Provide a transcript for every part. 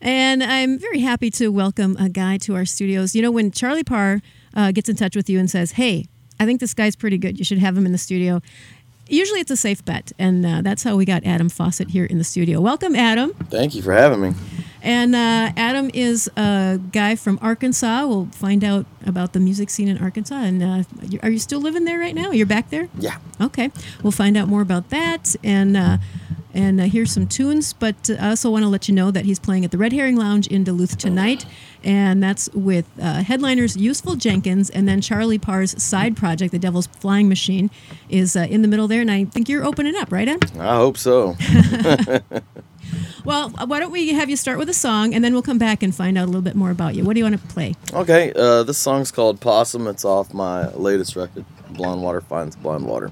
And I'm very happy to welcome a guy to our studios. You know, when Charlie Parr gets in touch with you and says, hey, I think this guy's pretty good, you should have him in the studio, usually it's a safe bet. And that's how we got Adam Fawcett here in the studio. Welcome, Adam. Thank you for having me. And Adam is a guy from Arkansas. We'll find out about the music scene in Arkansas. And are you still living there right now? You're back there? Yeah. Okay. We'll find out more about that and hear some tunes. But I also want to let you know that he's playing at the Red Herring Lounge in Duluth tonight. And that's with headliners Useful Jenkins, and then Charlie Parr's side project, The Devil's Flying Machine, is in the middle there. And I think you're opening up, right, Adam? I hope so. Well, why don't we have you start with a song, and then we'll come back and find out a little bit more about you. What do you want to play? Okay, this song's called Possum. It's off my latest record, Blind Water Finds Blind Water.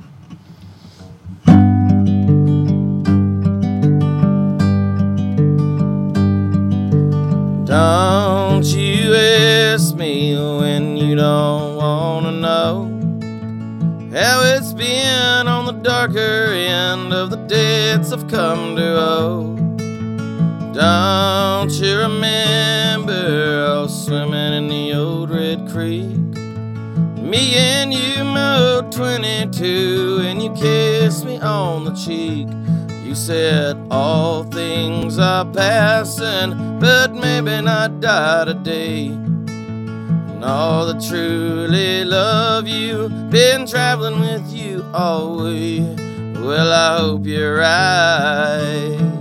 Don't you ask me when you don't want to know how it's been on the darker end of the debts I've come to owe. Don't you remember I was swimming in the old Red Creek? Me and you mowed 22 and you kissed me on the cheek. You said all things are passing, but maybe not die today. And all that truly love you, been traveling with you always. Well, I hope you're right.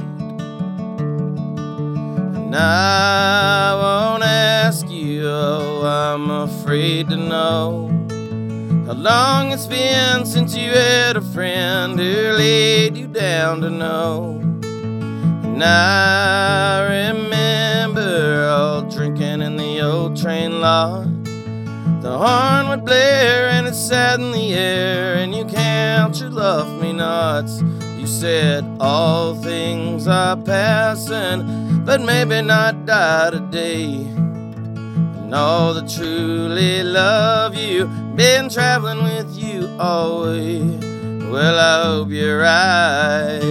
And I won't ask you, oh, I'm afraid to know how long it's been since you had a friend who laid you down to know. And I remember all drinking in the old train lot. The horn would blare and it sat in the air, and you count your love-me-nots. You said all things are passing, but maybe not die today. And all that truly love you, been traveling with you always. Well, I hope you're right.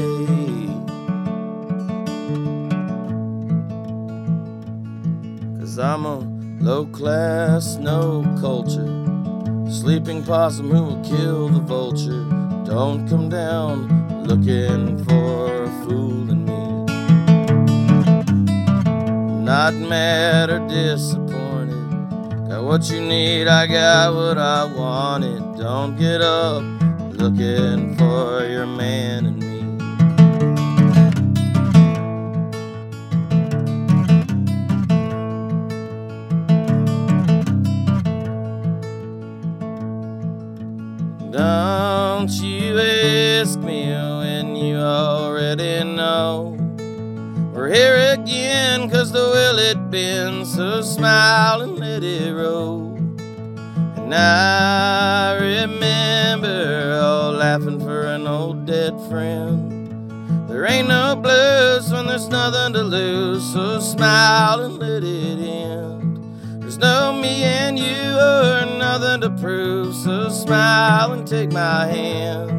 'Cause I'm a low-class, no-culture sleeping possum who will kill the vulture. Don't come down looking for a fool in me. I'm not mad or disappointed. Got what you need, I got what I wanted. Don't get up looking for your man in me. Don't you ask me when you already know. We're here again 'cause the will it been, so smile and let it roll. And I remember all laughing for an old dead friend. There ain't no blues when there's nothing to lose, so smile and let it end. There's no me and you or nothing to prove, so smile and take my hand.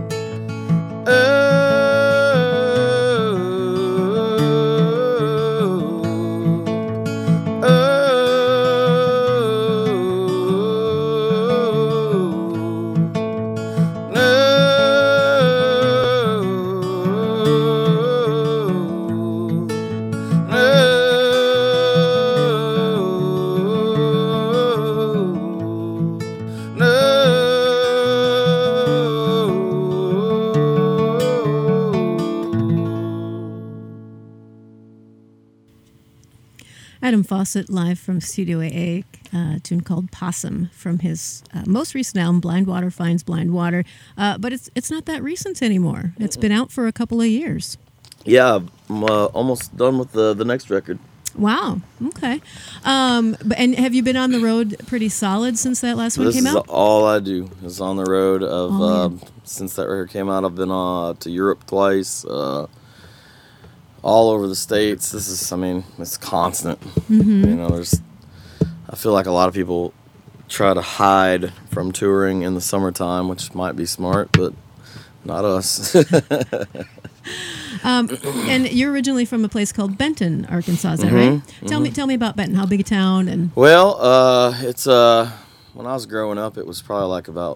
Adam Fawcett live from Studio AA, a tune called Possum from his most recent album, Blind Water Finds Blind Water. But it's not that recent anymore. It's been out for a couple of years. Yeah, I'm almost done with the next record. Wow. Okay. And have you been on the road pretty solid since that last one came out? This is all I do is on the road. Since that record came out, I've been to Europe twice. All over the States. This is, it's constant. Mm-hmm. I feel like a lot of people try to hide from touring in the summertime, which might be smart, but not us. And you're originally from a place called Benton, Arkansas, is that right? Tell me about Benton. How big a town? And Well, it's when I was growing up, it was probably like about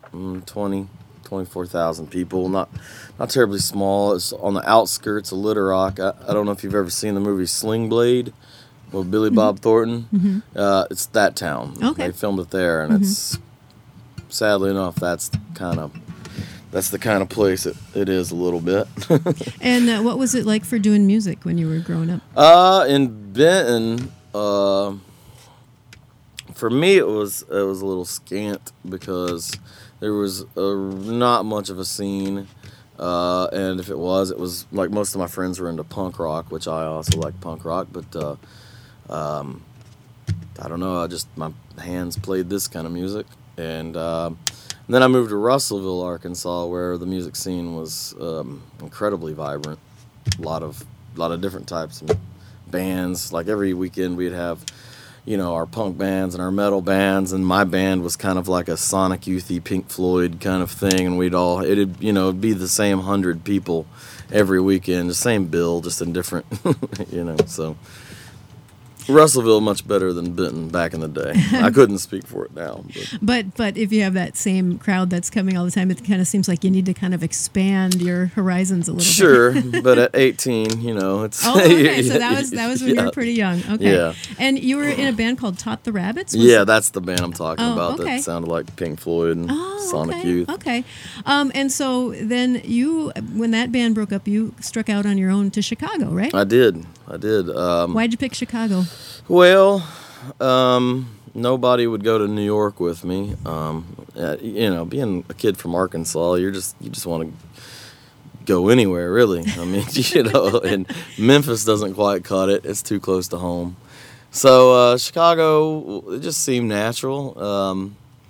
24,000 people. Not terribly small. It's on the outskirts of Little Rock. I don't know if you've ever seen the movie Sling Blade with Billy Bob Thornton. It's that town. Okay. They filmed it there, and it's sadly enough that's the kind of place it is a little bit. And what was it like for doing music when you were growing up? In Benton, for me it was a little scant because there was not much of a scene, and if it was like most of my friends were into punk rock, which I also like punk rock, but I don't know, my hands played this kind of music, and then I moved to Russellville, Arkansas, where the music scene was incredibly vibrant. A lot of different types of bands. Like every weekend we'd have, our punk bands and our metal bands, and my band was kind of like a Sonic Youthy, Pink Floyd kind of thing, and it'd be the same 100 people every weekend, the same bill, just in different, so. Russellville much better than Benton back in the day. I couldn't speak for it now. But if you have that same crowd that's coming all the time, it kind of seems like you need to kind of expand your horizons a little bit. Sure, but at 18, it's... Oh, okay, so that was when you were pretty young. Okay. Yeah. And you were in a band called Tot the Rabbits? Yeah, that's the band I'm talking about. Okay. That sounded like Pink Floyd and Sonic Youth. Okay. And so then when that band broke up, you struck out on your own to Chicago, right? I did. Why'd you pick Chicago? Well, nobody would go to New York with me. Being a kid from Arkansas, you just want to go anywhere, really. I mean, and Memphis doesn't quite cut it. It's too close to home. So Chicago, it just seemed natural.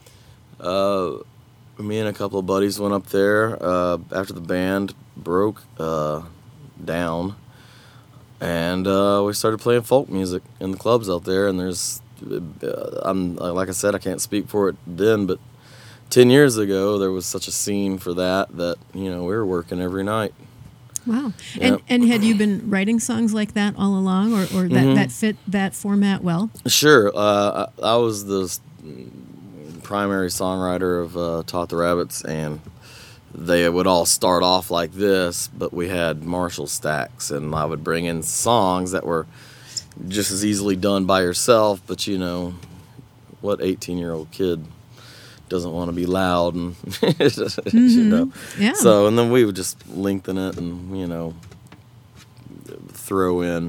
Me and a couple of buddies went up there after the band broke down. And we started playing folk music in the clubs out there. And like I said, I can't speak for it then, but 10 years ago there was such a scene for that we were working every night. Wow. Yep. And had you been writing songs like that all along, or that fit that format well? Sure. I was the primary songwriter of Tot the Rabbits, and they would all start off like this, but we had Marshall stacks, and I would bring in songs that were just as easily done by yourself, but what 18-year-old kid doesn't want to be loud and Yeah. So, and then we would just lengthen it and throw in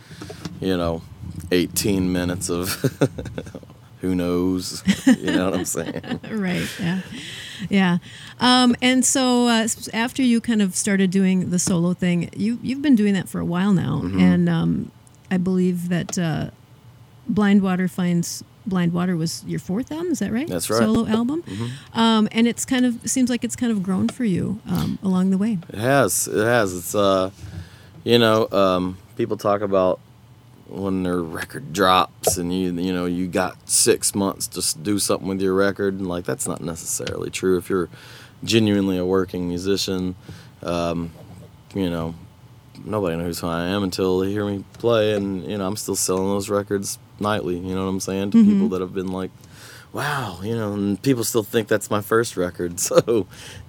18 minutes of who knows, you know what I'm saying? Right. Yeah. And so after you kind of started doing the solo thing, you've been doing that for a while now, and I believe that Blind Water Finds Blind Water was your fourth album, is that right? That's right. Solo album. And it's seems like it's kind of grown for you along the way. It has. It's people talk about when their record drops and you got 6 months to do something with your record, and like that's not necessarily true. If you're genuinely a working musician, nobody knows who I am until they hear me play, and I'm still selling those records nightly, you know what I'm saying, to people that have been like, wow, and people still think that's my first record. So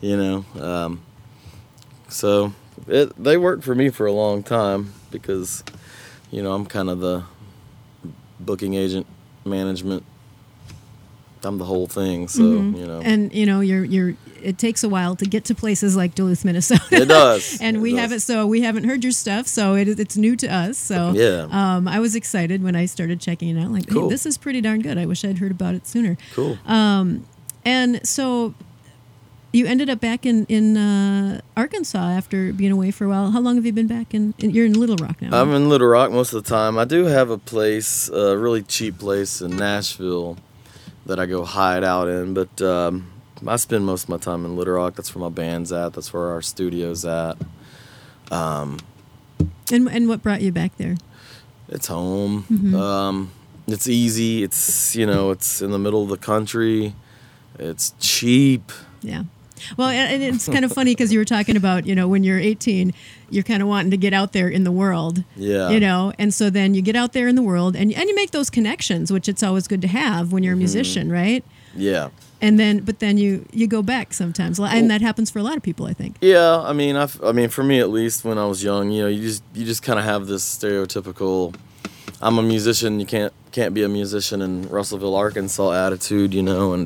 they worked for me for a long time because I'm kind of the booking agent, management. I'm the whole thing, so And you're. It takes a while to get to places like Duluth, Minnesota. It does, and we haven't heard your stuff, so it's new to us. So yeah, I was excited when I started checking it out. Like, cool. Hey, this is pretty darn good. I wish I'd heard about it sooner. Cool. And so you ended up back in Arkansas after being away for a while. How long have you been back you're in Little Rock now? I'm in Little Rock most of the time. I do have a place, a really cheap place in Nashville that I go hide out in, but I spend most of my time in Little Rock. That's where my band's at. That's where our studio's at. And what brought you back there? It's home. It's easy. It's it's in the middle of the country. It's cheap. Yeah. Well, and it's kind of funny because you were talking about, when you're 18, you're kind of wanting to get out there in the world. Yeah. And so then you get out there in the world and you make those connections, which it's always good to have when you're a musician, right? Yeah. And then you go back sometimes, and that happens for a lot of people, I think. Yeah, I mean, for me at least, when I was young, you just kind of have this stereotypical, I'm a musician, you can't be a musician in Russellville, Arkansas attitude, and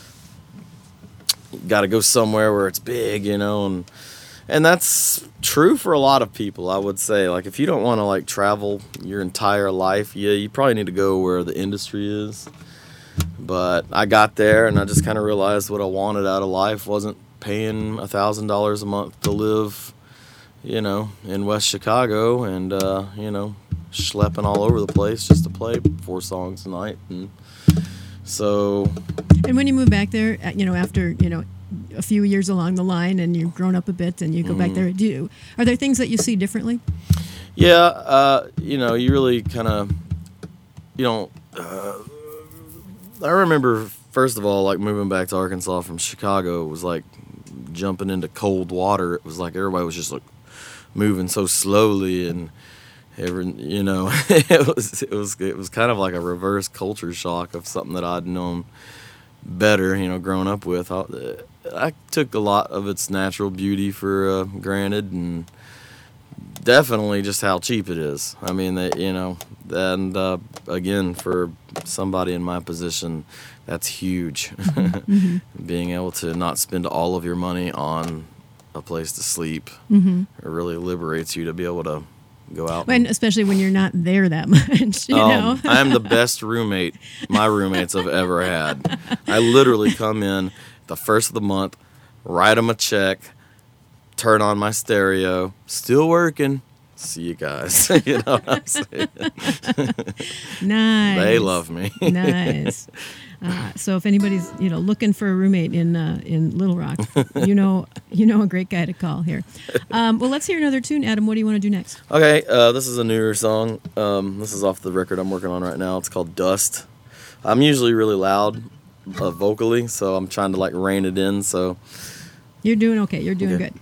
you got to go somewhere where it's big, and that's true for a lot of people, I would say. Like, if you don't want to like travel your entire life, you probably need to go where the industry is. But I got there and I just kind of realized what I wanted out of life wasn't paying $1,000 a month to live, in West Chicago and, schlepping all over the place just to play 4 songs a night. And so. And when you move back there, after, a few years along the line and you've grown up a bit and you go back there, are there things that you see differently? Yeah, you really kind of, I remember, first of all, like moving back to Arkansas from Chicago was like jumping into cold water. It was like everybody was just like moving so slowly, and it was kind of like a reverse culture shock of something that I'd known better, growing up with. I took a lot of its natural beauty for granted, and definitely just how cheap it is. I mean, and again, for somebody in my position, that's huge. Mm-hmm. Being able to not spend all of your money on a place to sleep, it really liberates you to be able to go out. And especially when you're not there that much, I'm the best roommate my roommates have ever had. I literally come in the first of the month, write them a check, turn on my stereo, still working. See you guys. You know what I'm saying? Nice. They love me. Nice. So if anybody's looking for a roommate in Little Rock, you know a great guy to call here. Well, let's hear another tune. Adam, what do you want to do next? Okay, this is a newer song. This is off the record I'm working on right now. It's called Dust. I'm usually really loud vocally, so I'm trying to like rein it in. So you're doing okay. You're doing good.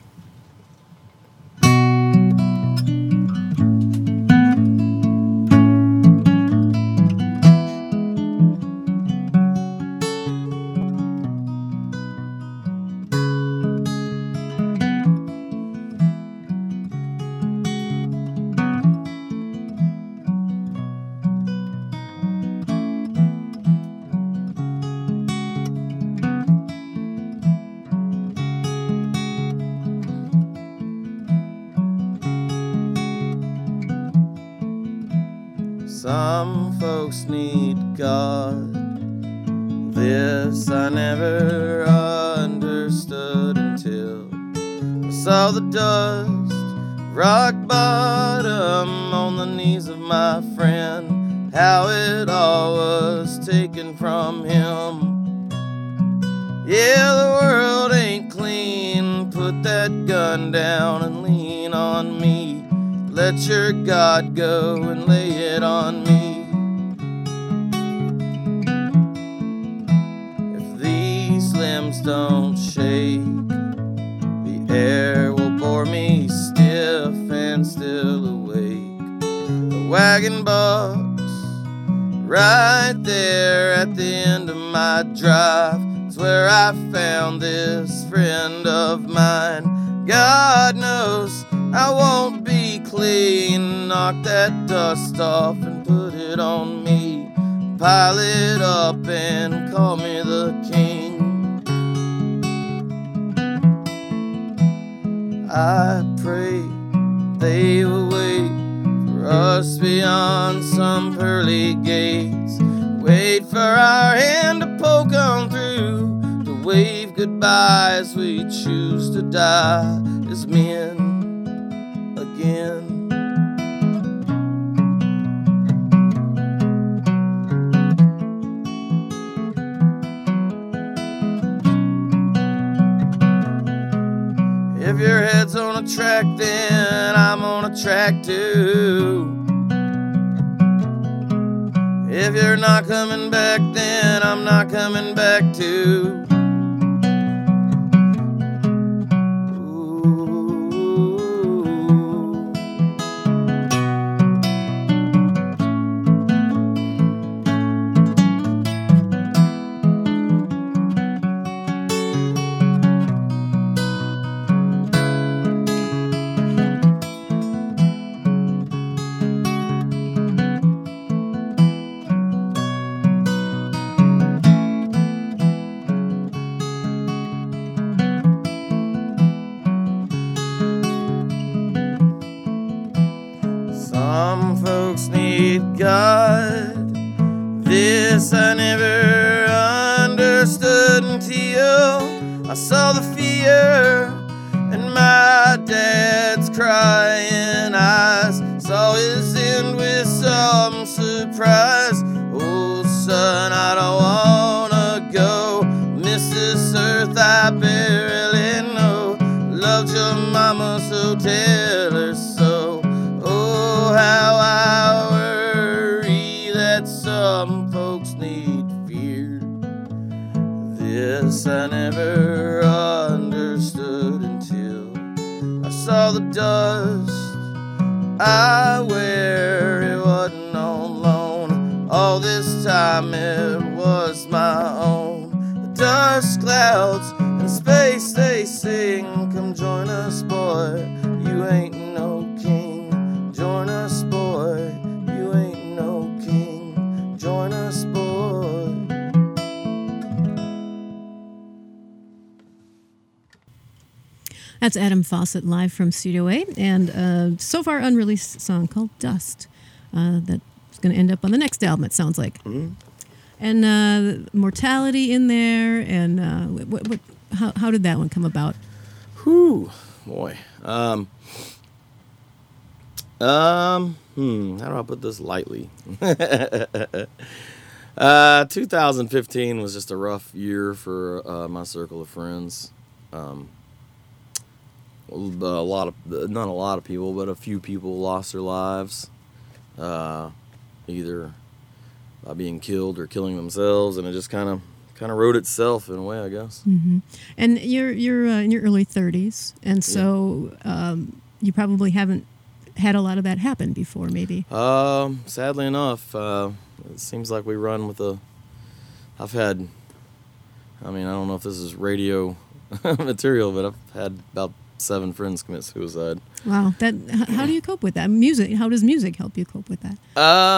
Some folks need God. This I never understood until I saw the dust, rock bottom on the knees of my friend, how it all was taken from him. Yeah, the world ain't clean, put that gun down and lean on me. Let your God go and lay it on me. If these limbs don't shake, the air will bore me stiff and still awake. The wagon box right there at the end of my drive is where I found this friend of mine. God knows I won't be clean. Knock that dust off and put it on me. Pile it up and call me the king. I pray they will wait for us beyond some pearly gates. Wait for our hand to poke on through, to wave goodbye as we choose to die as men again. If your head's on a track, then I'm on a track too. If you're not coming back, then I'm not coming back too. great God. This I never understood until I saw the fear in my dad's crying eyes. Saw his end with some surprise. Oh, son, I don't wanna go. Miss this earth I barely know. Loved your mama, so tell her so. Oh, how I worry that some folks need fear. This I never understood until I saw the dust I wear. It wasn't on loan. All this time it was my own. The dust clouds in space, they sing. Come join us, boy. You ain't no king. Join us, boy. You ain't no king. Join us, boy. That's Adam Fawcett live from Studio A, and a so far unreleased song called Dust that's going to end up on the next album, it sounds like. Mm-hmm. And Mortality in there, and how did that one come about? Whew, boy. How do I put this lightly? 2015 was just a rough year for my circle of friends. Not a lot of people, but a few people lost their lives, either by being killed or killing themselves, and it just kind of wrote itself in a way, I guess. Mm-hmm. And you're in your early 30s, and so you probably haven't had a lot of that happen before, maybe. Sadly enough, it seems like we run with I've had, I don't know if this is radio material, but I've had about 7 friends commit suicide. Wow. How do you cope with that? How does music help you cope with that?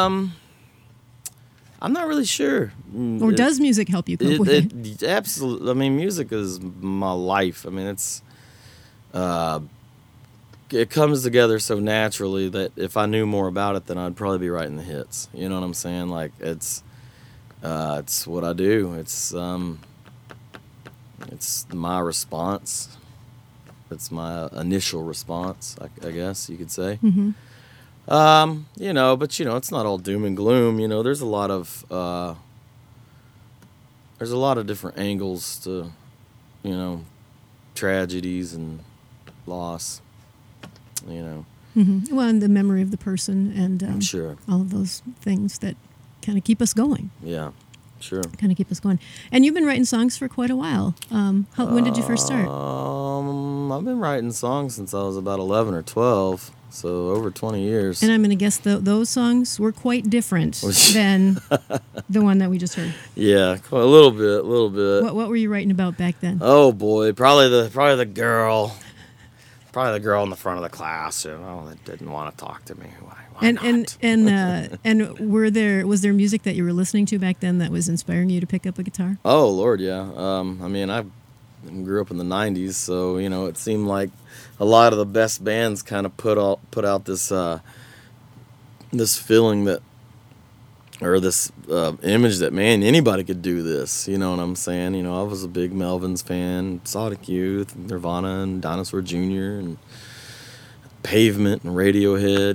I'm not really sure. Or does music help you cope with it? Absolutely. Music is my life. It's it comes together so naturally that if I knew more about it, then I'd probably be writing the hits. You know what I'm saying? Like it's what I do. It's my response. It's my initial response, I guess you could say. Mm-hmm. But it's not all doom and gloom. There's a lot of different angles to, tragedies and loss. Mm-hmm. Well, and the memory of the person, and sure, all of those things that kind of keep us going. Yeah, sure. Kind of keep us going. And you've been writing songs for quite a while. When did you first start? I've been writing songs since I was about 11 or 12, so over 20 years. And I'm going to guess those songs were quite different than the one that we just heard. Yeah, a little bit. What were you writing about back then? Oh boy, probably the girl. Probably the girl in the front of the class, that didn't want to talk to me. Why not? And was there music that you were listening to back then that was inspiring you to pick up a guitar? Oh Lord, yeah. I grew up in the '90s, so it seemed like a lot of the best bands kind of put out this feeling that, or this image that, man, anybody could do this. You know what I'm saying? I was a big Melvins fan, Sonic Youth, Nirvana, and Dinosaur Jr., and Pavement, and Radiohead,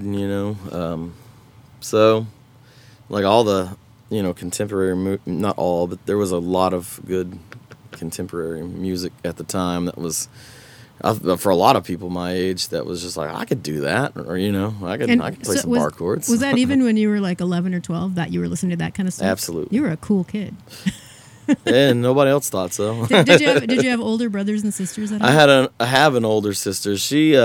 so like all the, contemporary, not all, but there was a lot of good contemporary music at the time that was, for a lot of people my age, that was just like, I could do that, or I could play some bar chords. Was that even when you were like 11 or 12 that you were listening to that kind of stuff? Absolutely. You were a cool kid. And nobody else thought so. Did you have older brothers and sisters at all? I have an older sister.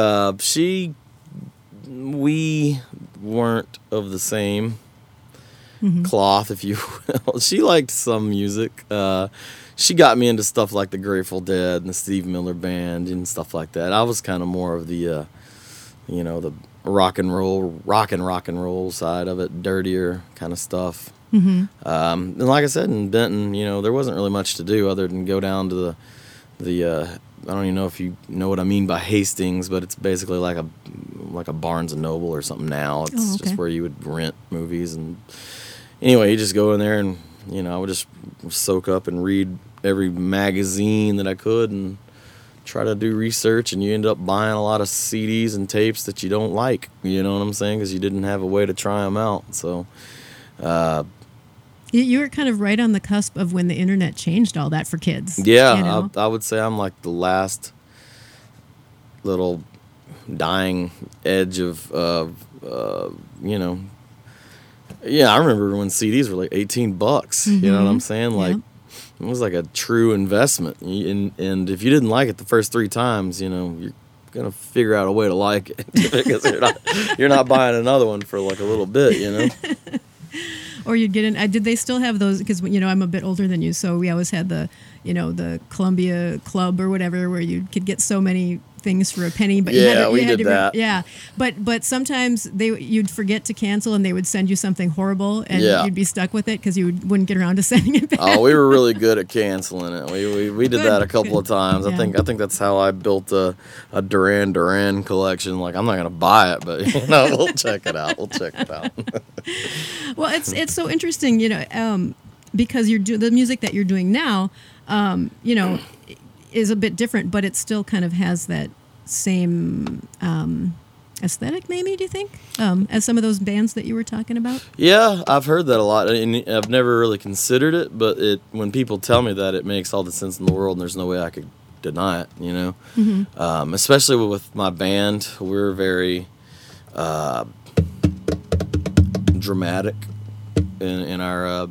We weren't of the same cloth, if you will. She liked some music. She got me into stuff like the Grateful Dead and the Steve Miller Band and stuff like that. I was kind of more of the, the rock and roll side of it, dirtier kind of stuff. Mm-hmm. And like I said, in Benton, there wasn't really much to do other than go down to the don't even know if you know what I mean by Hastings, but it's basically like a Barnes and Noble or something now. It's just where you would rent movies. And anyway, you just go in there and, you know, I would just soak up and read every magazine that I could and try to do research, and you end up buying a lot of CDs and tapes that you don't like, you know what I'm saying, because you didn't have a way to try them out. So you were kind of right on the cusp of when the internet changed all that for kids. Yeah, you know? I would say I'm like the last little dying edge of you know. Yeah, I remember when CDs were like $18. You know what I'm saying? Like, it was like a true investment. And if you didn't like it the first 3 times, you know, you're gonna figure out a way to like it because you're not buying another one for like a little bit, you know. Or you'd get in. Did they still have those? Because, you know, I'm a bit older than you, so we always had the, you know, the Columbia Club or whatever, where you could get so many things for a penny. But we did that. Yeah, but sometimes you'd forget to cancel, and they would send you something horrible, and you'd be stuck with it because you wouldn't get around to sending it back. Oh, we were really good at canceling it. We did that a couple of times. Yeah. I think that's how I built a Duran Duran collection. Like, I'm not gonna buy it, but you know, we'll check it out. Well, it's so interesting, you know, because the music that you're doing now, you know, is a bit different, but it still kind of has that same aesthetic, maybe, do you think, as some of those bands that you were talking about? Yeah, I've heard that a lot, and I've never really considered it, but when people tell me that, it makes all the sense in the world, and there's no way I could deny it, you know? Mm-hmm. Especially with my band, we're very dramatic in our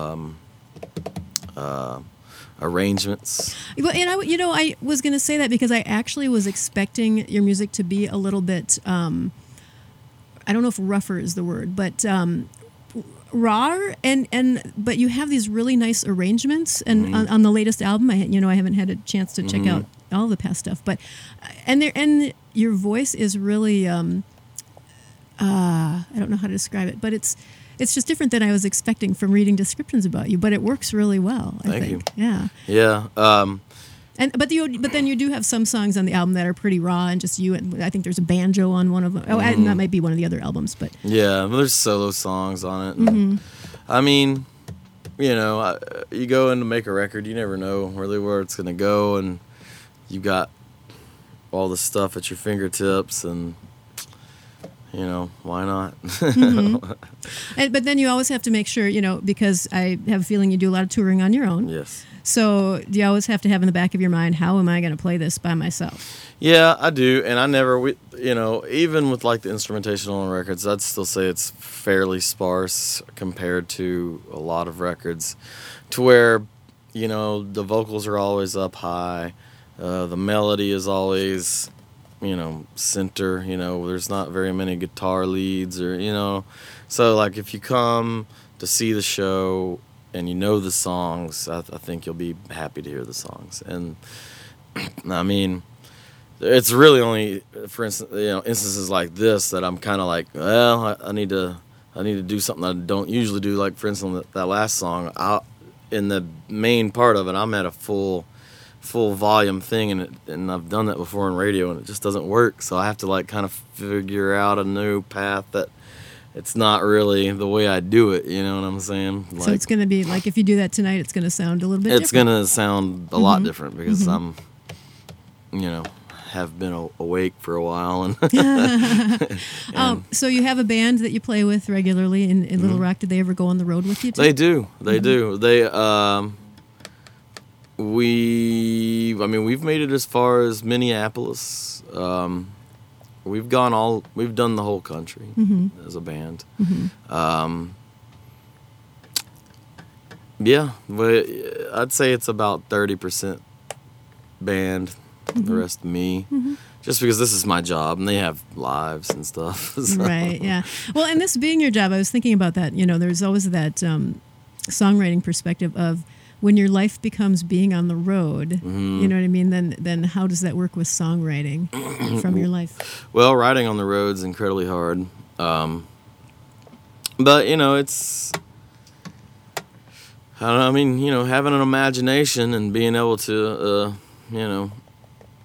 arrangements. Well, and I was going to say that because I actually was expecting your music to be a little bit, I don't know if rougher is the word, but raw, but you have these really nice arrangements, and on the latest album, I haven't had a chance to check out all the past stuff, but and your voice is really, I don't know how to describe it, but it's just different than I was expecting from reading descriptions about you, but it works really well, I think. You. Yeah. Yeah. But then you do have some songs on the album that are pretty raw and just you, and I think there's a banjo on one of them. Oh, and that might be one of the other albums, but yeah, there's solo songs on it. And, I mean, you know, you go in to make a record, you never know really where it's gonna go, and you got all the stuff at your fingertips, and you know, why not? But then you always have to make sure, you know, because I have a feeling you do a lot of touring on your own. Yes. So do you always have to have in the back of your mind, how am I going to play this by myself? Yeah, I do. And I never, you know, even with like the instrumentational records, I'd still say it's fairly sparse compared to a lot of records, to where, you know, the vocals are always up high. The melody is always, you know, center, you know, there's not very many guitar leads or, you know, so like if you come to see the show and you know the songs, I think you'll be happy to hear the songs. And I mean, it's really only, for instance, you know, instances like this that I'm kind of like, well, I need to do something I don't usually do. Like, for instance, that last song, in the main part of it, I'm at a full volume thing, and I've done that before in radio, and it just doesn't work. So I have to like kind of figure out a new path that it's not really the way I do it. You know what I'm saying? Like, so it's going to be like, if you do that tonight, it's going to sound a little bit different. It's going to sound a lot different because I'm, you know, have been awake for a while. And so you have a band that you play with regularly in Little Rock. Did they ever go on the road with you too? They do. They do. They, we've made it as far as Minneapolis. We've done the whole country as a band. Yeah, but I'd say it's about 30% band, the rest me. Just because this is my job and they have lives and stuff. So. Right, yeah. Well, and this being your job, I was thinking about that. You know, there's always that songwriting perspective of when your life becomes being on the road, you know what I mean? Then how does that work with songwriting from your life? Well, riding on the road's incredibly hard. But, you know, it's, I don't know, I mean, you know, having an imagination and being able to, you know,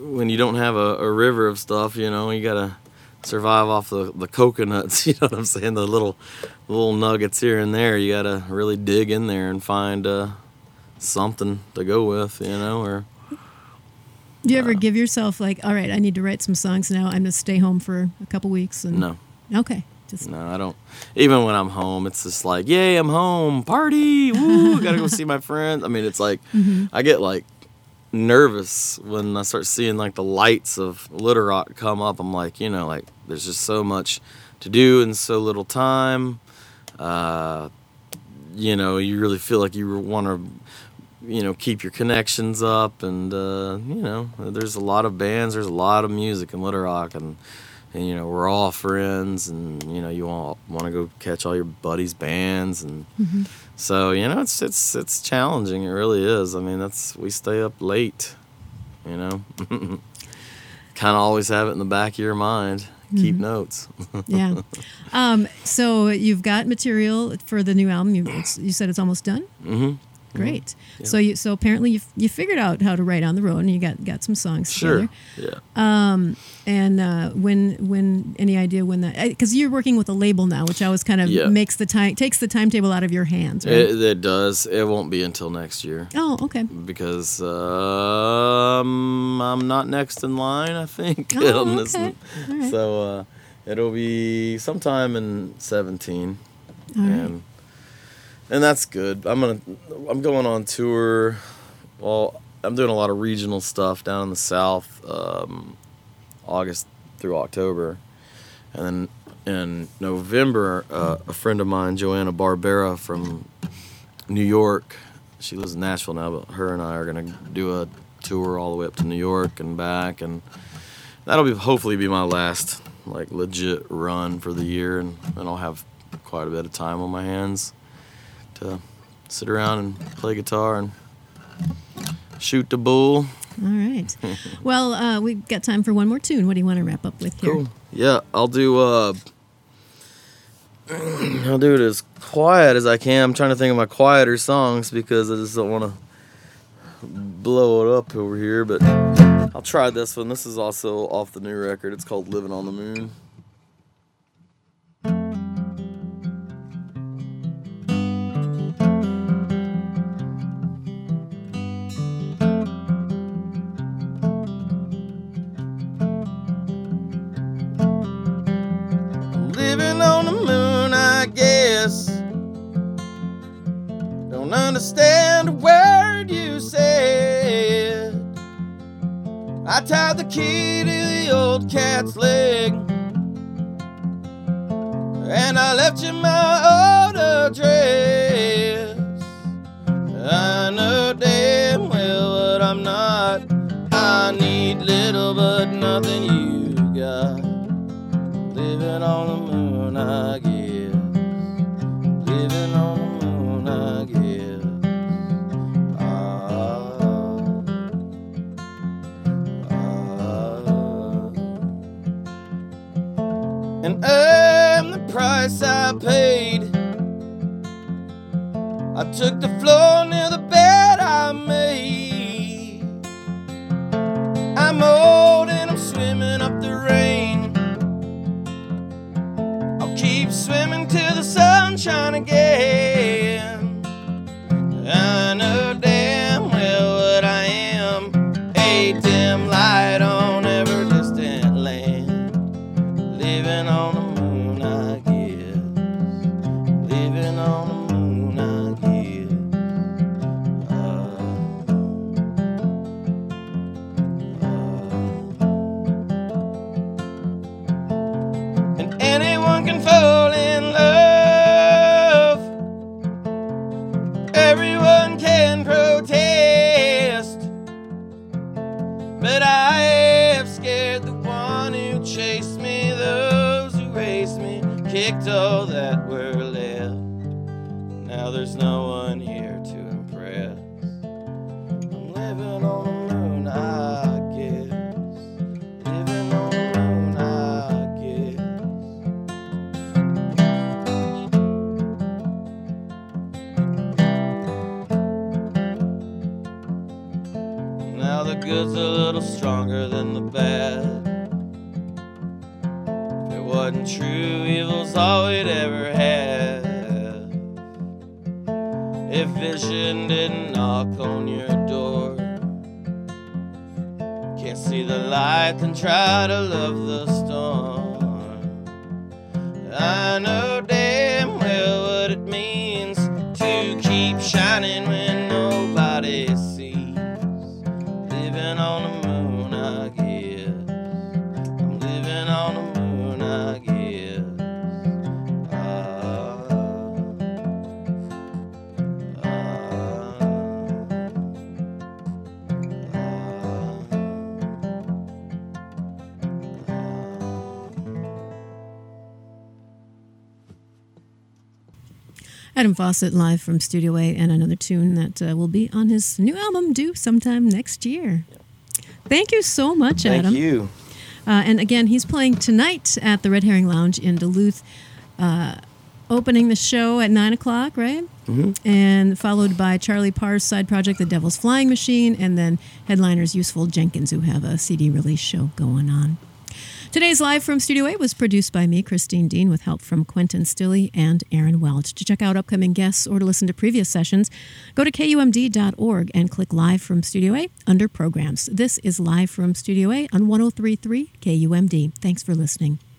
when you don't have a river of stuff, you know, you gotta survive off the coconuts. You know what I'm saying? The little nuggets here and there. You gotta really dig in there and find something to go with, you know. Or do you ever give yourself like, all right, I need to write some songs now. I'm gonna stay home for a couple weeks? And no. Okay. No, I don't. Even when I'm home, it's just like, yay, I'm home, party, woo, gotta go see my friends. I mean, it's like, I get like nervous when I start seeing like the lights of Little Rock come up. I'm like, you know, like there's just so much to do in so little time. You know, you really feel like you want to, you know, keep your connections up, and you know, there's a lot of bands, there's a lot of music in Little Rock, and you know, we're all friends, and you know, you all want to go catch all your buddies' bands, and so you know, it's challenging. It really is. I mean, we stay up late, you know. Kind of always have it in the back of your mind. Keep notes. Yeah. So you've got material for the new album. You said it's almost done. Mm-hmm. Great. Yeah. So apparently you figured out how to write on the road, and you got some songs together. Yeah. And when any idea when that, because you're working with a label now, which always kind of takes the timetable out of your hands, right? It does. It won't be until next year. Oh, okay. Because I'm not next in line, I think. Oh, okay. All right. So it'll be sometime in 2017. All right. And that's good. I'm going on tour. Well, I'm doing a lot of regional stuff down in the South, August through October. And then in November, a friend of mine, Joanna Barbera from New York, she lives in Nashville now, but her and I are going to do a tour all the way up to New York and back. And that'll hopefully be my last like legit run for the year. And then I'll have quite a bit of time on my hands to sit around and play guitar and shoot the bull. All right. Well, we've got time for one more tune. What do you want to wrap up with here? Cool. Yeah, I'll do it as quiet as I can. I'm trying to think of my quieter songs because I just don't want to blow it up over here, but I'll try this one. This is also off the new record. It's called Living on the Moon. Don't understand a word you said. I tied the key to the old cat's leg, and I left you my old address. I know damn well what I'm not. I need little but nothing you got. Living on the moon, I guess. Living on the moon, I guess. And I'm the price I paid. I took the floor near the bed I made. I'm old and I'm swimming up the rain. I'll keep swimming till the sunshine again. I know damn well what I am. A dim light on every distant land. Living on the moon, I guess. Living on the moon, I guess. And anyone can fall in love. Everyone can protest. But I have scared the one who chased me, those who raced me, kicked all that were left. Now there's no one here to impress. I'm living on the moon, I guess. Living on the moon, I guess. Now the good's a little stronger than the bad. If it wasn't true, evil's all we'd ever have. If vision didn't knock on your door, can't see the light, then try to love the storm. I know damn well what it means to keep shining when nobody sees. Living on the moon, I guess. I'm living on the moon, I guess. Adam Fawcett live from Studio A, and another tune that will be on his new album due sometime next year. Thank you so much, Adam. Thank you. And again, he's playing tonight at the Red Herring Lounge in Duluth, opening the show at 9 o'clock, right? Mm-hmm. And followed by Charlie Parr's side project, The Devil's Flying Machine, and then headliners Useful Jenkins, who have a CD release show going on. Today's Live from Studio A was produced by me, Christine Dean, with help from Quentin Stilley and Aaron Welch. To check out upcoming guests or to listen to previous sessions, go to KUMD.org and click Live from Studio A under Programs. This is Live from Studio A on 103.3 KUMD. Thanks for listening.